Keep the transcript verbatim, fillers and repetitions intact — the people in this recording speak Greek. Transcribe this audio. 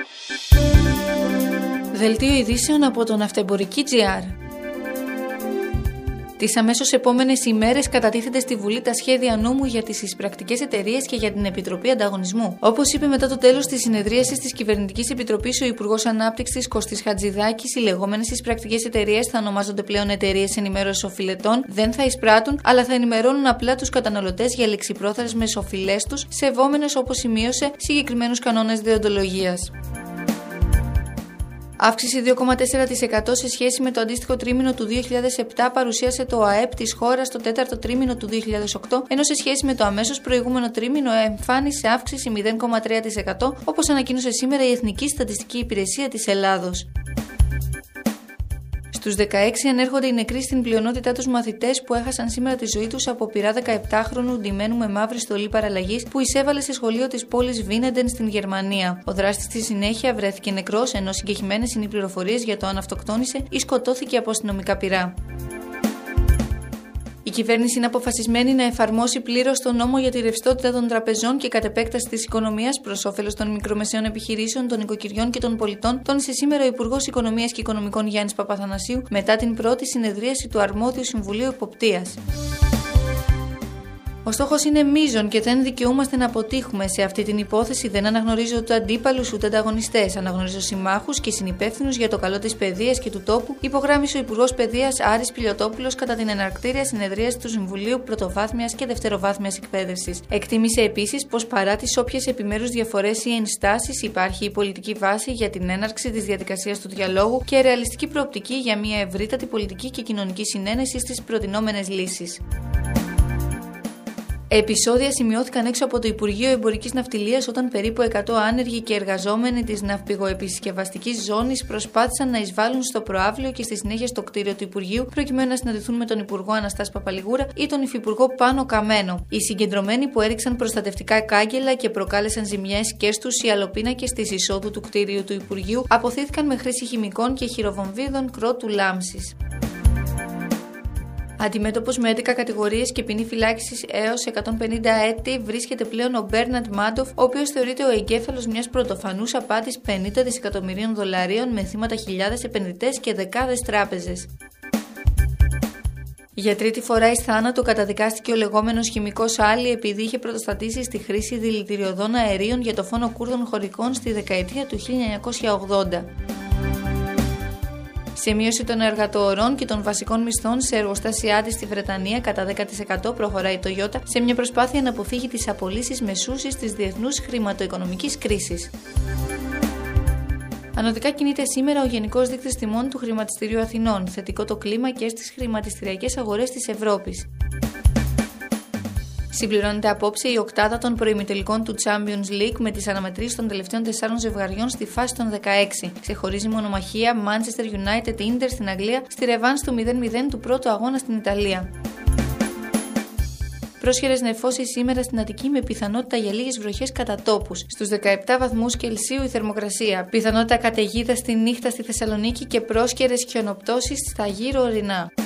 Δελτίο ειδήσεων από το Ναυτεμπορική τζι αρ. Τις αμέσως επόμενες ημέρες κατατίθενται στη Βουλή τα σχέδια νόμου για τις εισπρακτικές εταιρείες και για την Επιτροπή Ανταγωνισμού. Όπως είπε μετά το τέλος της συνεδρίασης της Κυβερνητικής Επιτροπής ο Υπουργός Ανάπτυξης Κωστής Χατζηδάκης, οι λεγόμενες εισπρακτικές εταιρείες θα ονομάζονται πλέον εταιρείες ενημέρωσης οφειλετών, δεν θα εισπράττουν, αλλά θα ενημερώνουν απλά τους καταναλωτές για ληξιπρόθεσμες οφειλές τους, σεβόμενες, όπως σημείωσε, συγκεκριμένους κανόνες δεοντολογίας. Αύξηση δύο κόμμα τέσσερα τοις εκατό σε σχέση με το αντίστοιχο τρίμηνο του δύο χιλιάδες επτά παρουσίασε το ΑΕΠ της χώρας το τέταρτο τρίμηνο του δύο χιλιάδες οκτώ, ενώ σε σχέση με το αμέσως προηγούμενο τρίμηνο εμφάνισε αύξηση μηδέν κόμμα τρία τοις εκατό, όπως ανακοίνωσε σήμερα η Εθνική Στατιστική Υπηρεσία της Ελλάδος. Στους δεκαέξι ανέρχονται οι νεκροί, στην πλειονότητά τους μαθητές που έχασαν σήμερα τη ζωή τους από πυρά δεκαεπτάχρονου ντυμένου με μαύρη στολή παραλλαγής που εισέβαλε σε σχολείο της πόλης Βίνεντεν στην Γερμανία. Ο δράστης στη συνέχεια βρέθηκε νεκρός, ενώ συγκεκριμένες είναι οι πληροφορίες για το αν αυτοκτόνησε ή σκοτώθηκε από αστυνομικά πυρά. Η κυβέρνηση είναι αποφασισμένη να εφαρμόσει πλήρως τον νόμο για τη ρευστότητα των τραπεζών και κατ' επέκταση της οικονομίας προς όφελος των μικρομεσαίων επιχειρήσεων, των οικοκυριών και των πολιτών, τόνισε σήμερα ο Υπουργός Οικονομίας και Οικονομικών Γιάννης Παπαθανασίου μετά την πρώτη συνεδρίαση του Αρμόδιου Συμβουλίου Εποπτείας. Ο στόχος είναι μείζον και δεν δικαιούμαστε να αποτύχουμε. Σε αυτή την υπόθεση δεν αναγνωρίζω ούτε αντίπαλους ούτε ανταγωνιστές. Αναγνωρίζω συμμάχους και συνυπεύθυνους για το καλό της παιδείας και του τόπου, υπογράμμισε ο Υπουργός Παιδείας Άρης Πιλιοτόπουλος κατά την εναρκτήρια συνεδρίαση του Συμβουλίου Πρωτοβάθμιας και Δευτεροβάθμιας Εκπαίδευσης. Εκτίμησε επίσης πως παρά τις όποιες επιμέρους διαφορές ή ενστάσεις, υπάρχει η πολιτική βάση για την έναρξη της διαδικασίας του διαλόγου και ρεαλιστική προοπτική για μια ευρύτατη πολιτική και κοινωνική συνένεση στις προτινόμενες λύσεις. Επεισόδια σημειώθηκαν έξω από το Υπουργείο Εμπορικής Ναυτιλίας όταν περίπου εκατό άνεργοι και εργαζόμενοι της ναυπηγοεπισκευαστικής ζώνης προσπάθησαν να εισβάλλουν στο προαύλιο και στη συνέχεια στο κτίριο του Υπουργείου, προκειμένου να συναντηθούν με τον Υπουργό Αναστάση Παπαλιγούρα ή τον Υφυπουργό Πάνο Καμένο. Οι συγκεντρωμένοι, που έριξαν προστατευτικά κάγκελα και προκάλεσαν ζημιές και στους ιαλοπίνακες της εισόδου του κτίριου του Υπουργείου, αποθήθηκαν με χρήση χημικών και χειροβομβίδων κρότου λάμψης. Αντιμέτωπος με έντεκα κατηγορίες και ποινή φυλάκισης έως εκατόν πενήντα έτη βρίσκεται πλέον ο Μπέρναντ Μάντοφ, ο οποίος θεωρείται ο εγκέφαλος μιας πρωτοφανούς απάτης πενήντα δισεκατομμυρίων δολαρίων με θύματα χιλιάδες επενδυτές και δεκάδες τράπεζες. Για τρίτη φορά εις θάνατο καταδικάστηκε ο λεγόμενος χημικός Άλλη επειδή είχε πρωτοστατήσει στη χρήση δηλητηριωδών αερίων για το φόνο Κούρδων χωρικών στη δεκαετία του χίλια εννιακόσια ογδόντα. Σε μείωση των εργατοωρών και των βασικών μισθών σε εργοστάσια της στη Βρετανία κατά δέκα τοις εκατό προχωράει το Toyota σε μια προσπάθεια να αποφύγει τις απολύσεις μεσούσης της διεθνούς χρηματοοικονομικής κρίσης. Ανωδικά κινείται σήμερα ο Γενικός Δείκτης Τιμών του Χρηματιστηρίου Αθηνών, θετικό το κλίμα και στις χρηματιστηριακές αγορές της Ευρώπης. Συμπληρώνεται απόψε η οκτάδα των προημιτελικών του Champions League με τις αναμετρήσεις των τελευταίων τεσσάρων ζευγαριών στη φάση των δεκαέξι. Ξεχωρίζει μονομαχία Manchester United Inter στην Αγγλία στη ρεβάνς του μηδέν μηδέν του πρώτου αγώνα στην Ιταλία. Πρόσχερες νεφώσεις σήμερα στην Αττική με πιθανότητα για λίγες βροχές κατά τόπους. Στους δεκαεπτά βαθμούς Κελσίου η θερμοκρασία. Πιθανότητα καταιγίδας τη νύχτα στη Θεσσαλονίκη και πρόσχερες χιονοπτώσεις στα γύρω ορεινά.